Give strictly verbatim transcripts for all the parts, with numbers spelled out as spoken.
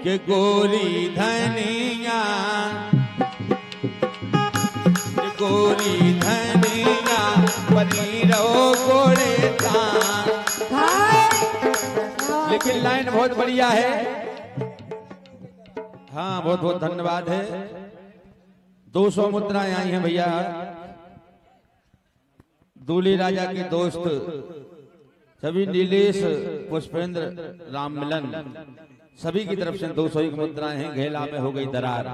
के गोरी धनिया गोरी धनिया पनीरो गोड़े तान। लेकिन लाइन बहुत बढ़िया है। हाँ बहुत बहुत धन्यवाद है। दो सौ मुद्राएं आई हैं भैया। दूली राजा के दोस्त सभी नीलेश पुष्पेंद्र राम मिलन सभी की तरफ से दो सौ एक मुद्राएं हैं। घेला में हो गई दरार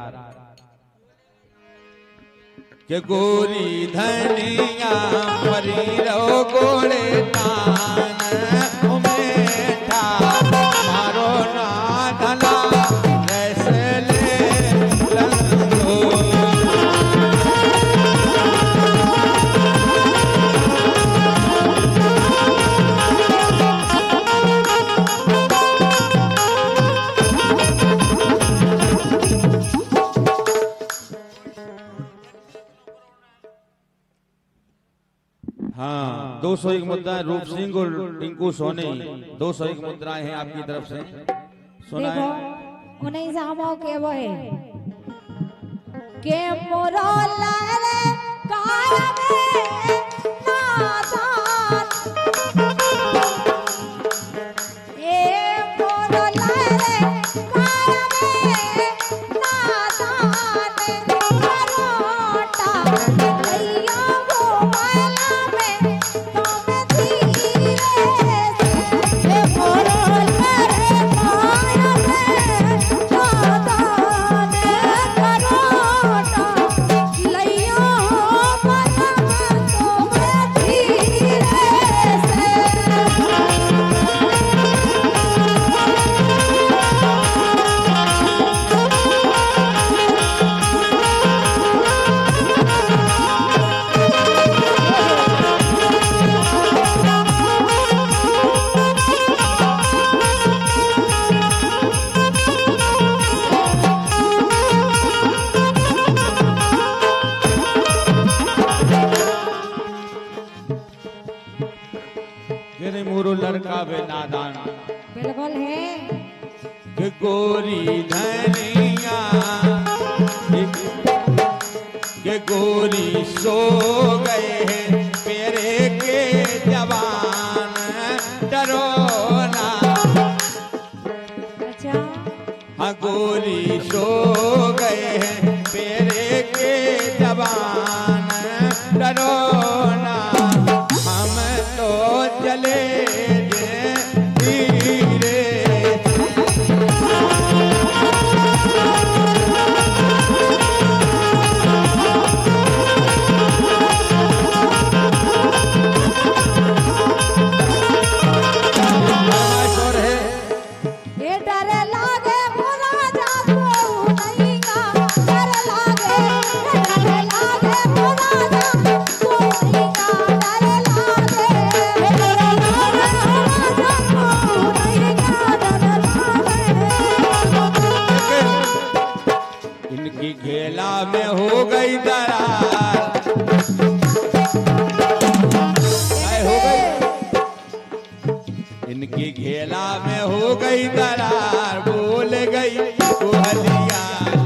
के गोरी धनिया परीरो गोड़े तान उमेठा मारो ना धला जैसे ले लंगो। हाँ दो सौ एक मुद्राएं रूप सिंह और टिंकू सोनी दो सौ एक मुद्राएं हैं आपकी तरफ से। सुनाए उन्हीं सामों के वो है के मोरो लारे काया में नादान ये मोरो लारे काया में नादान करोटा लैया वो माला में तो मैं धीरे से ये मोरो लारे काया में नादान करोटा लैया वो माला में तो मैं धीरे से। मेरे मोरो लड़का बे नादान बिल्कुल है के गोरी धनिया के गोरी सो गए हैं पेरे के जवान डरो ना। अच्छा हाँ गोरी सो गए हैं पेरे के जवान डरो ना। हम तो चले जे धीरे शोर है। ये डरे लागे बुरा जादू नहीं का डर लागे डरे लागे बुरा जादू नहीं का डर लागे डरे लागे बुरा जादू नहीं का डर लागे। इनकी घेला में हो गई दरार काय हो गई इनकी घेला में हो गई दरार बोल गई कोहलिया।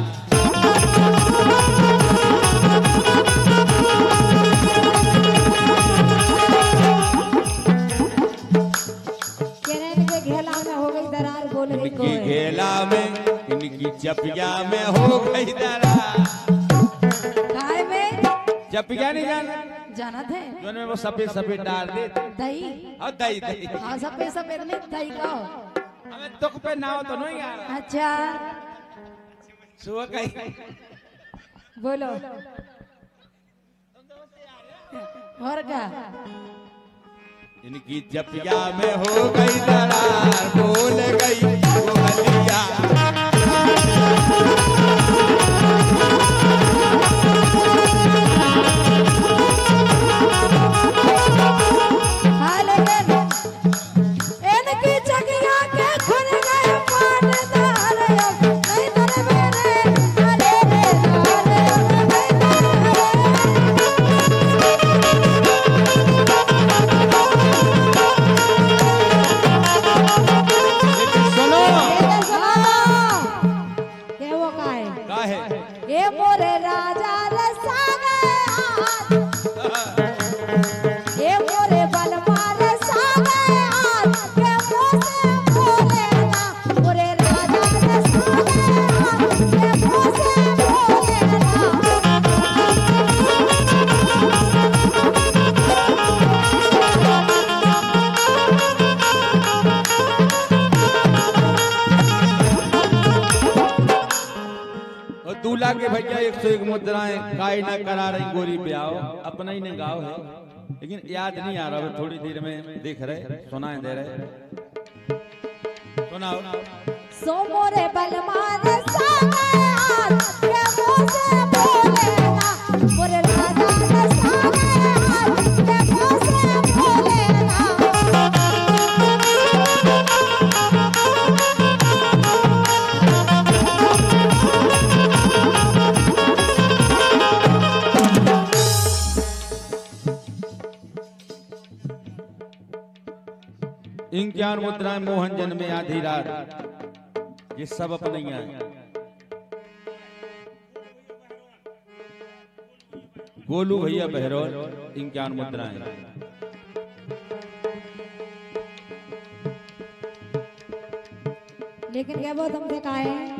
कहने इनके घेला में हो गई दरार बोल रही इनकी कोई घेला में इनकी चपिया में हो गई दरार। काय में चपिया नहीं जाना जाना थे जो में वो सफेद सफेद डाल दे दही और दही दही हाँ सफेद सफेद में दही का हो। हमें तुक पे ना हो तो नहीं यार अच्छा सुबह कहीं बोलो और क्या इनकी चपिया में हो गई दरार बोल गई कोहलिया। हाल में इनकी जगिया के खुल गए पाटदार नहीं तर मेरे अरे रे अरे सुनो दूल्हा के भैया एक सौ एक मुद्राएं काय ना करा रही गोरी ब्याह अपना ही ने गाँव है, लेकिन याद नहीं आ रहा, थोड़ी देर में देख रहे सुनाई दे रहे। सुनाओ। सो मोरे बलमान सागे आज के मुंह से बोले ना, मोरे राजा ने सागे आज के मुंह से बोले ना। इक्यावन मुद्राएं मोहन जन्मे आधी रात, ये सब अपने ही हैं। गोलू भैया बहरौल इक्यावन मुद्राएं। लेकिन क्या वो तुमसे कहा है?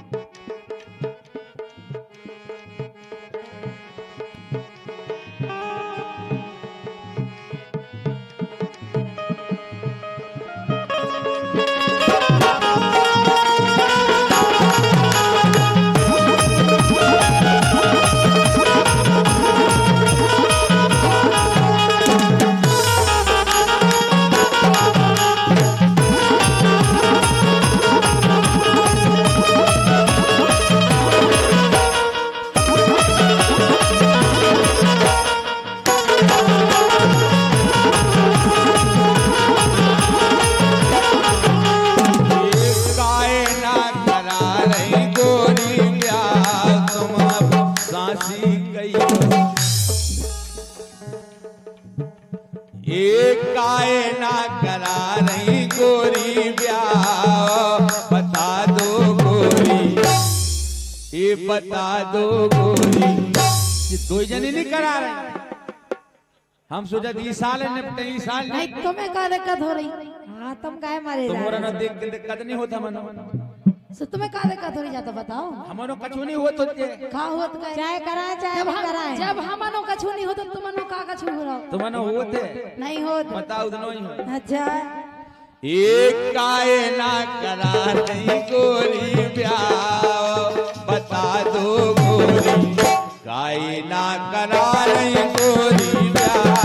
एक काय ना करा रही गोरी ब्याह, बता दो गोरी, ये बता दो गोरी, ये दो जने नहीं करा रहे। हम सोचा ई साल निपटे, ई साल नहीं तुम्हें क्या दिक्कत हो रही? हाँ तुम काहे मारे जा तुम्हारा रहे? ना देख के दिक्कत नहीं होता मनो, सो तुम्हें क्या दिक्कत हो रही जाता बताओ। हमारो कछु नहीं होत होते, का होत का चाहे कराए चाहे ना कराए। जब हमनो कछु नहीं होत तुमनो का कछु हो रहा? तुमनो होते नहीं होत, बताओ दोनों ही हो। अच्छा एक काय ना करा रही गोरी ब्याह, बता दो गोरी, काय ना करा रही गोरी ब्याह।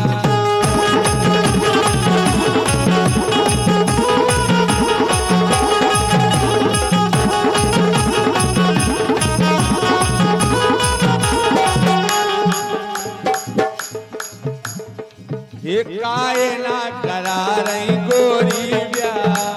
एक काय ना करा रही गोरी ब्याह।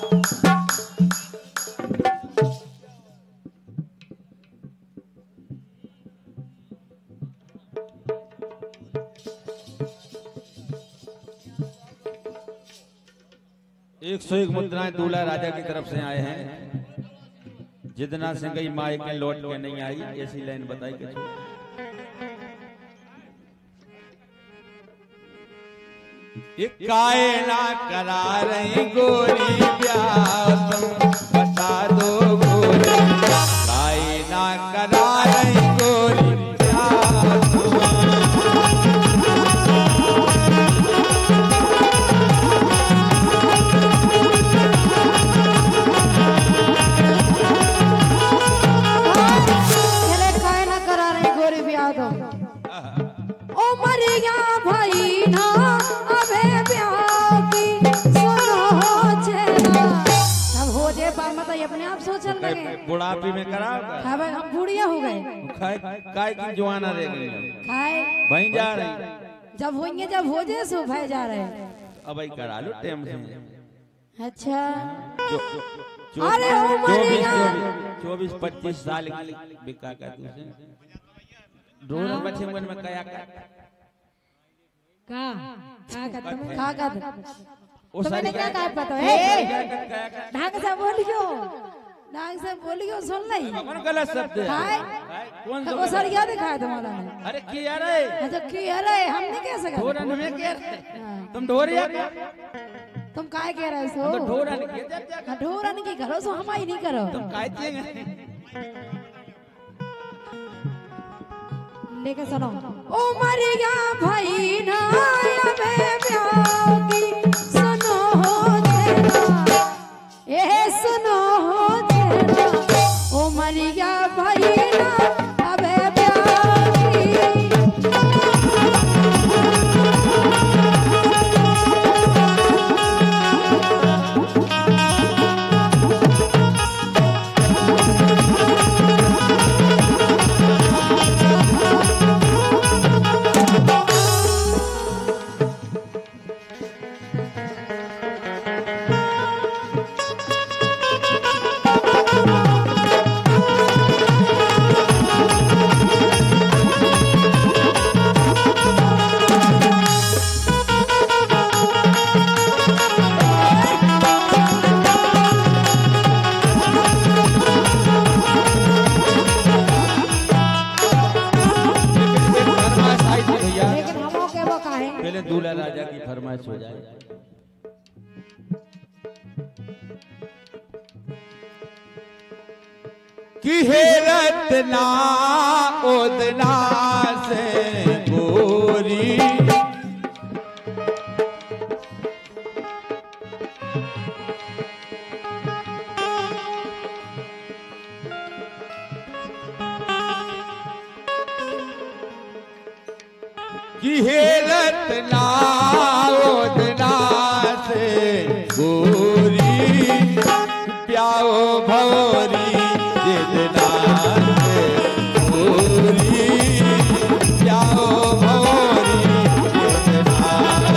एक सौ एक मुद्राएं दूल्हा राजा की तरफ से आए हैं। जितना से गई माई के लौट के नहीं आई, ऐसी लाइन बताई कि एक काय ना करा रही गोरी ब्याह, तुम बता दो गोरी, काय ना करा रही गोरी ब्याह तुम। चले काय ना करा रही गोरी ब्याह तो ओ मरिया भाई ना अबे ब्याह की सुनो चेला। अब हो जे बात मत अपने आप सोचल लगे बुढ़ापी में करा हाँ भाई हम बूढ़िया हो गए, काय काय की जवाना रह गई खाए वहीं जा रही। जब होंगे जब हो जे सो भाई जा रहे। अब भाई करा लो टाइम से। अच्छा जो अरे ओ मरिया चौबीस पच्चीस साल की बिका का तुझे ढोल बच्चे मन में कया का का का का तुम का का ओ तुम्हें क्या का पता है? ढंग से बोलियो, ढंग से बोलियो, सुन नहीं कौन गलत शब्द है? खाए कौन वो सरिया दिखाया तुम्हारा ने। अरे की यार है अच्छा की अरे हम नहीं कह सकते। ढोरन में कह तुम ढोरिया तुम काय कह रहे हो? तो ढोरन के ढोरन की करो सो हमारी नहीं करो। तुम काय चेंगे लेके सुनो ओ मरिया भाई ना अबे ब्याह की सुनो हो चेला, ए सुनो हो चेला ओ मरिया भाई कि हे रत्ना उदना से गोरी कि हे रत्ना उदना से गोरी प्याओ भौरी जितना से गोरी प्याओ भौरी जितना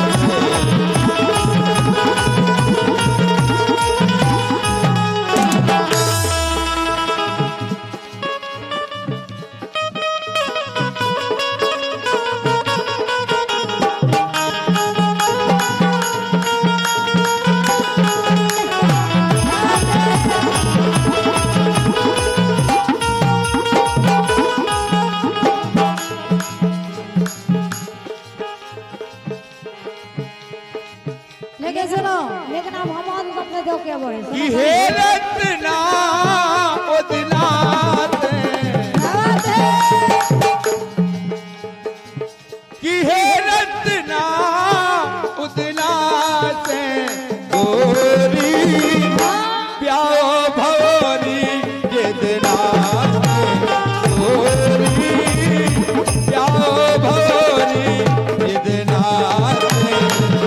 लेकिन सुनो, लेकिन अब हम और तुमने दो क्या बोले? कि हे रत्ना उदना से आवाज़ है। कि हे रत्ना उदना से गोरी प्याओ भौरी जितना से गोरी प्याओ भौरी जितना से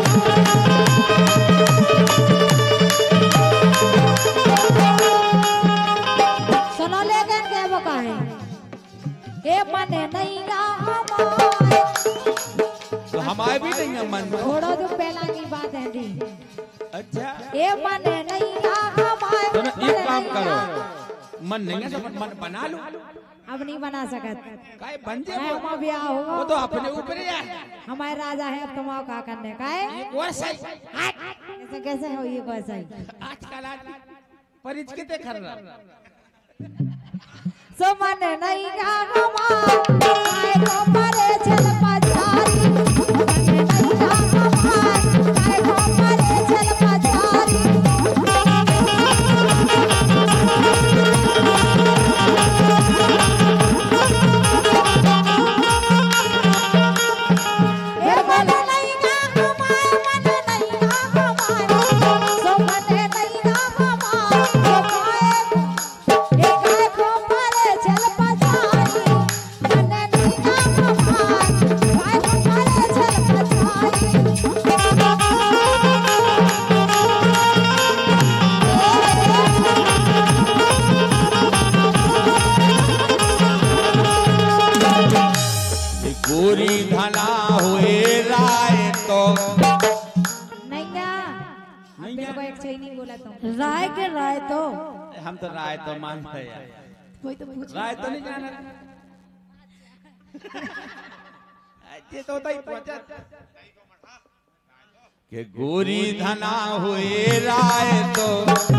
सुनो लेकिन क्या बका है? ए मन नहीं ना हमारे। तो हमारे भी नहीं है मन में। छोड़ो जो पहला की बात है दी। अच्छा ए मन नहीं ना हमारे। तो ना एक काम करो, मन नहीं है तो मन बना लो। अब नहीं बना सकत। काय बन है जाए हमारा ब्याह होगा। वो तो अपने ऊपर ही है। हमारे राजा है, अब तुम आओ क्या करने का है? वैसा ही कैसे कैसे हो ये कैसा ही? आजकल आदमी परिचित कर रहा। सो मन नहीं ना हमारे। आए को परे चल पचारी। मन नहीं ना हमारे। आए को परे चल पचारी। ए मन नहीं ना हमारे, मन नहीं ना हमारे। सो मन नहीं ना हमारे। सो काहे ए काहे को परे चल पचारी। मन नहीं ना हमारे। काहे को परे चल ये गोरी धना हुए राय तो नैया मेरे को एक सही नहीं बोला तुम। राय के राय तो हम तो राय तो मानते हैं यार। कोई तो पूछ राय तो नहीं जाना। ये तो होता ही पहुंचा कि गोरी धना हुए राय तो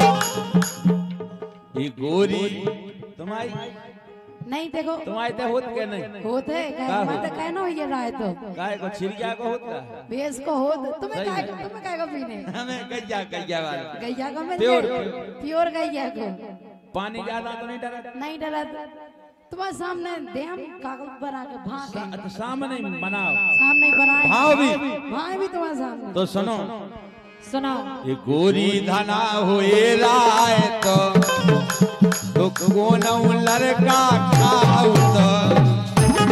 ये गोरी तुम्हारी नहीं देखो तुम्हारे तो होत के नहीं होते का मत होत? कहनो ये राय तो काय को छिड़िया को होता है बेस को होत तुम्हें सही काय है। तुम्हें काय को पीने हमें गैया गैया वाला गैया को मैं प्योर। प्योर गैया को पानी ज्यादा तो नहीं डरा नहीं डरा तुम्हारे सामने दे हम कागज बना के भाग सा, तो सामने बनाओ सामने बनाए भाव भी भाई भी तुम्हारे सामने तो सुनो सुनो ये गोरी धना हुए राय तो तो कौन लड़का खाऊ तो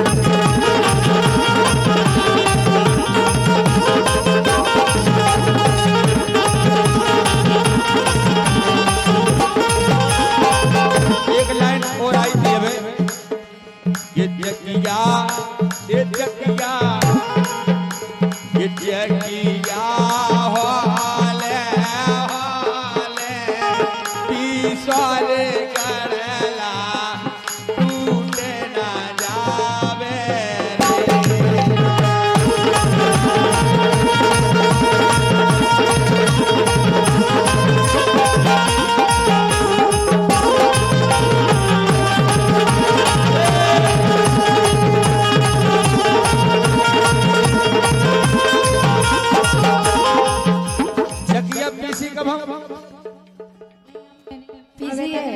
एक लाइन और आई थी अबे ये जकिया ये जकिया ये जकिया हाले हाले पीसाले करला टूटे ना जावे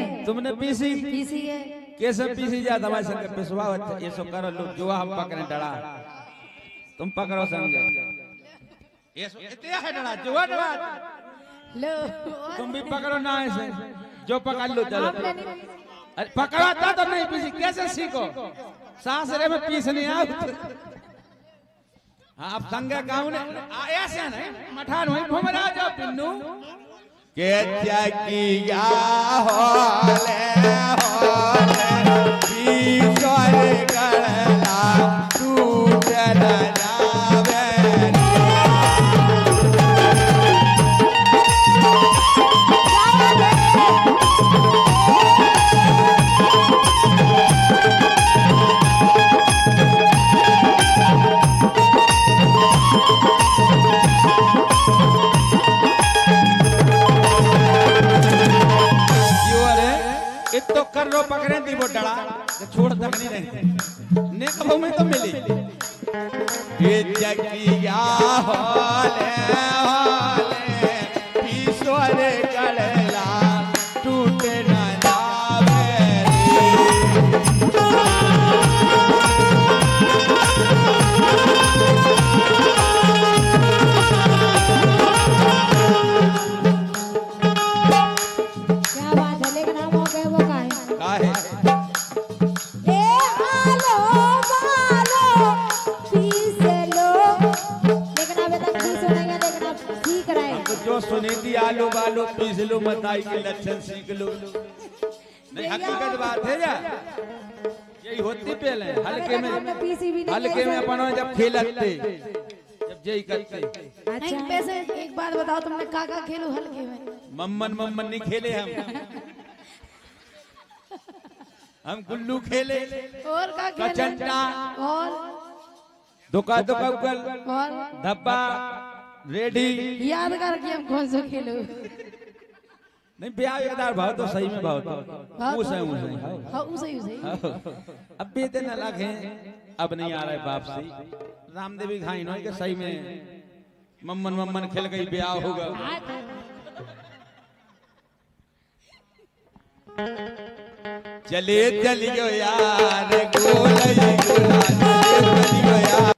तुमने पीसी पीसी है कैसे पीसी जा दवाई संग पिसवा ये सो करो लो जो हम पकड़े डरा तुम पकड़ो समझे ये सो इतना है डरा जो डरा लो तुम भी पकड़ो ना ऐसे जो पकड़ लो चलो आपने नहीं अरे पकड़वाता तो नहीं पीसी कैसे सीखो सासरे में पीसने आओ हाँ अब संगे गाँव ने ऐसे नहीं मठान वहीं घूम रहा जाओ पिन्नू के किया होले होले पीछे गड़ला टूट न जावे तो कर रो पकड़े दी वो डरा छोड़ तक नहीं रहे ने कबो में तो मिली ये जगिया होले होले पीछे गड़ला टूट न जावे क्या बात है लेकिन हम हो गए वो का है काहे ए आलो बालो पीसे लो लेकिन अबे तक पीसे नहीं है लेकिन अब सीख रहे हैं तो जो सुनीति आलू बालू पीस लो मताई के लक्षण सीख लो नहीं हकीकत बात है या यही होती पहले हल्के में हमने पीसी भी नहीं हल्के में अपन जब खेलते जब जय करते अच्छा नहीं पैसे एक बात बताओ तुमने का का खेलू हल्के में मम्मन मम्मन नहीं खेले हम हम गुल्लू खेले और का खेले कचंटा और दुका दुका उगल और धब्बा रेडी याद कर कि हम कौन सा खेलू नहीं ब्याह एकदार भाव तो सही में भाव तो वो सही वो सही हां उसे उसे अब बेटे न लागे अब नहीं आ रहा है बाप से रामदेवी खाई नो के सही में मम्मन मम्मन खेल गई ब्याह होगा चले चलियो यार गोलई गोला चले चलियो यार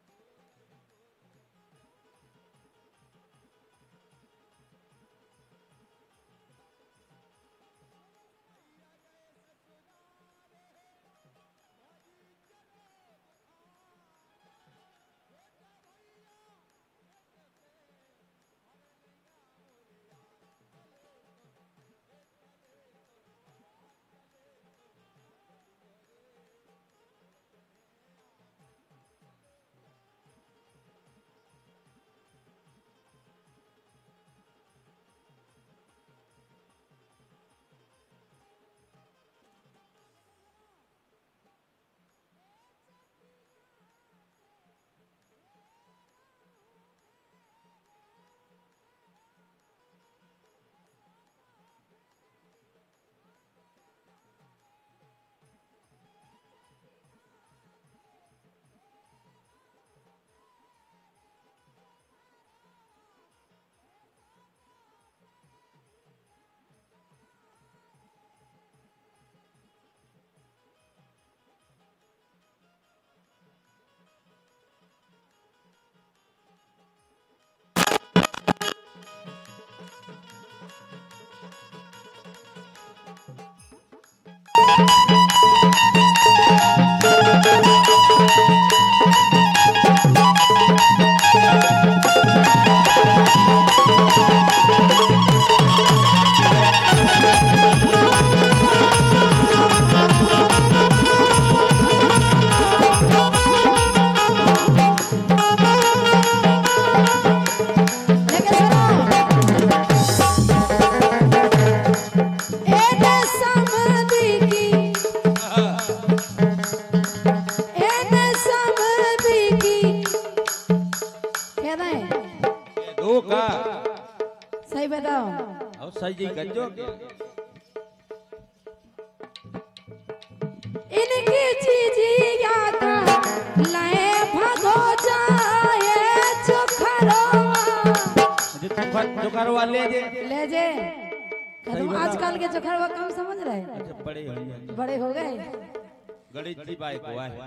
सही बताओ और सही जी गंजो के इनकी चीजी यात्रा लए भगो जाए चोखरवा जो चोखरवा ले जे ले जे तुम आजकल के जोखरवा कम समझ रहे हैं? अच्छा बड़े होंगे, बड़े हो गए। गणेश जी बाइक हुआ है।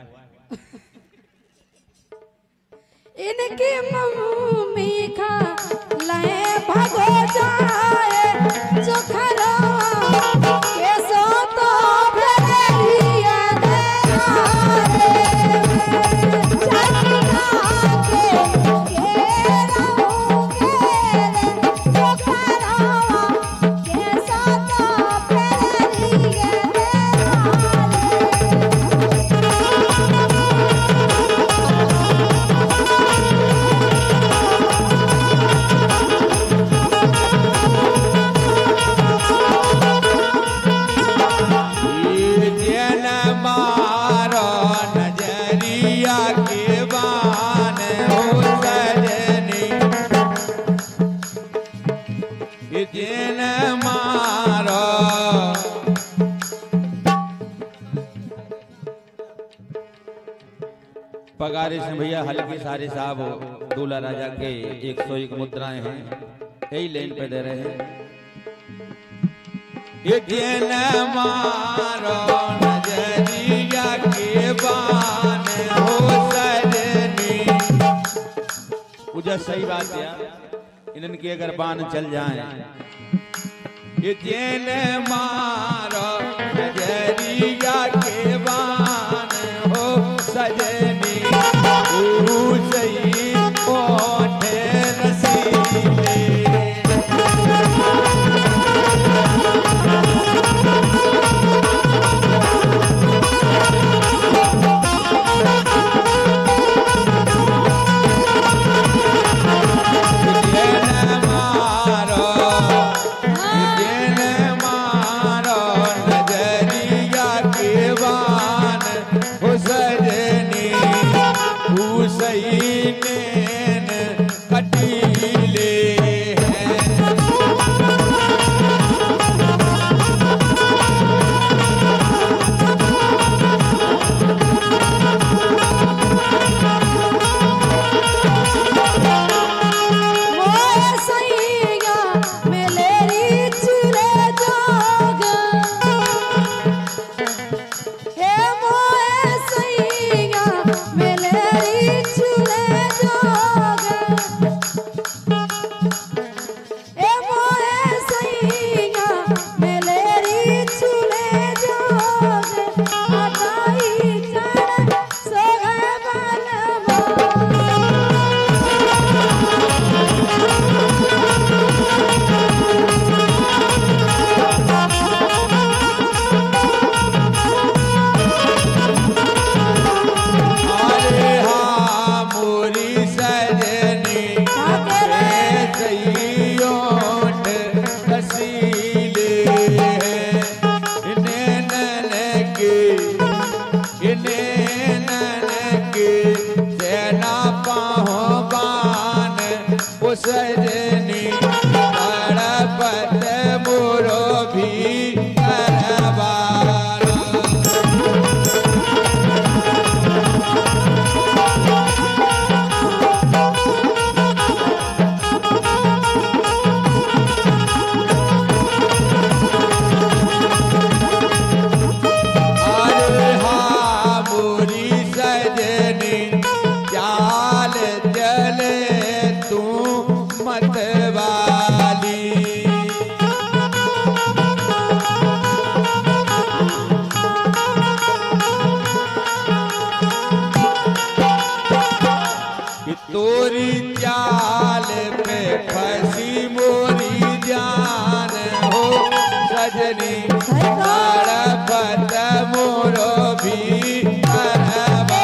इनकी मम्मी खा लए भगो जाए जोखरवा के सो तो भेलिया दे रे चकिया के के रहूं के रे जोखरवा के सो तो भेलिया दे रे। ये जन मारो नजरिया के बान हो सजनी, ये जन मारो पगारे से भैया हल्के सारे साहब दूल्हा राजा के एक सौ एक मुद्राएं हैं, यही लेन पे दे रहे हैं। ये जन मारो नजरिया के बान हो सजनी। मुझे सही बात है इनके अगर बान चल जाए। ये जन मारो नजरिया के बान हो सजनी, ओ सही ओठे रसीले। सजनी तड़पत मोरो भी करवारा। अरे हाँ मोरी सजनी चाल चले तू मतवाली। तोरी चाल पे फंसी मोरी जान हो सजनी तड़पत मोरो भी करवारा।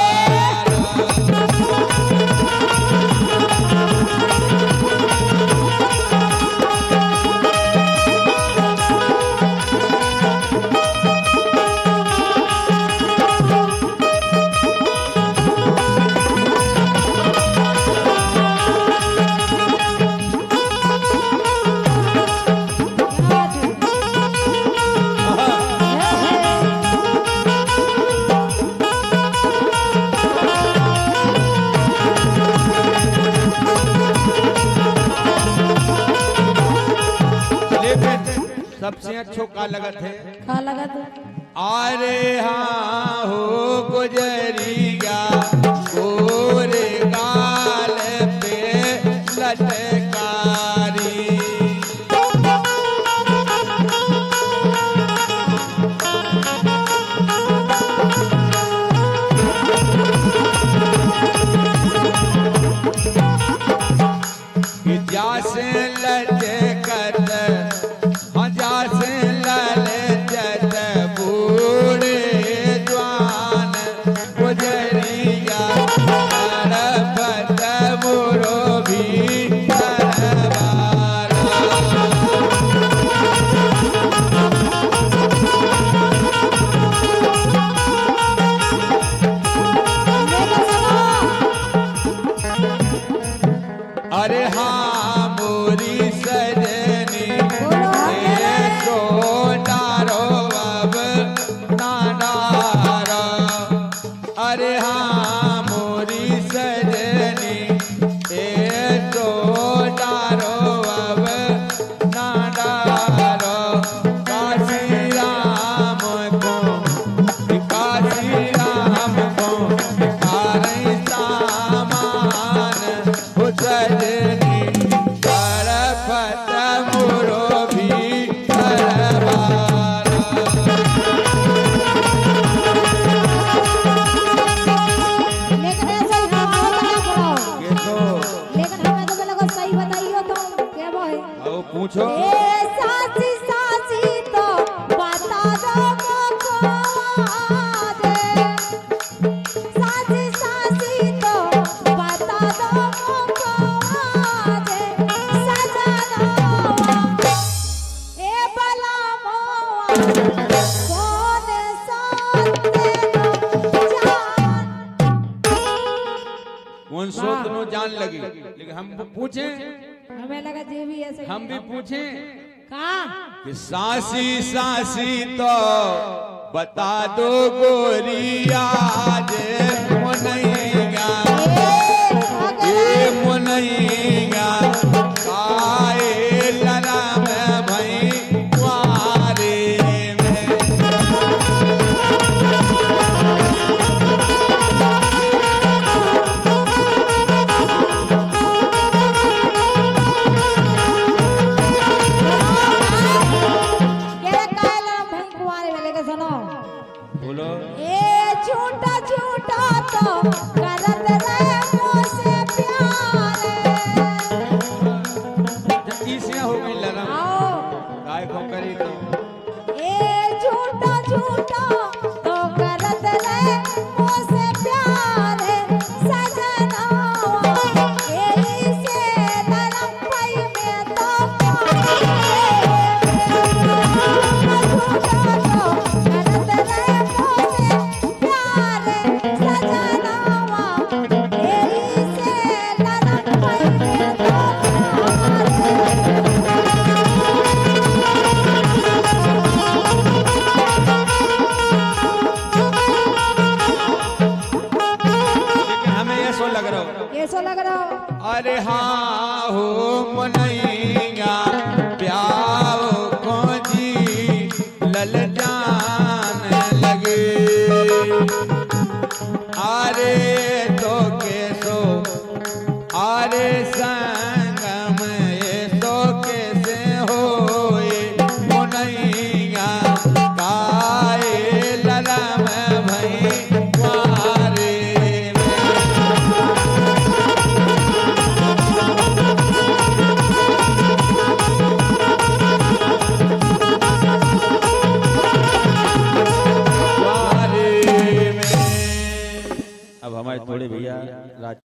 देखो का लगत है। का लगत अरे हाँ हो गुजरिया गोरे गाल पे लटकारी। जासे लटकत हाँ जासे ललचत बूढ़े जवान गुजरिया तरफत मोरो भी तरवारा। अरे हाँ मोरी सजनी तो डारो अब नानारा। अरे हाँ मोरी सजनी तो डारो अब नानारा। काशी राम को काशी राम को कारी सामान हो सजनी तरफत मोरो भी तरवारा। लेकिन ऐसा ही काम होता है करो। के तो लेकिन हमें तो लोग सही बताइयो तो क्या भाई आओ पूछो। ए सासी सासी तो बता दो मुझको दे। सासी सासी तो बता दो मुझको दे। सजना ए बला मोआ सोने साथे जान। कौन सोत नो जान लगी। लेकिन हम पूछे हमें लगा जे भी ऐसे हम भी पूछे का कि सासी सासी तो बता दो गोरिया जे मुनैया ए मुनैया काए लरम भई द्वारे में। केरे कायल भाई कुआरे वाले के सुनो। बोलो ए झूठा झूठा तो करत रहे मुझसे प्यारे। इसे हो गई लरम आओ काय को करी तो ए झूठा झूठा तो करत रहे मुझसे प्यारे। सजना एही से नरम भई में तो लेकिन हमें ऐसो लग रहा हो। कैसो लग रहा हो अरे हाँ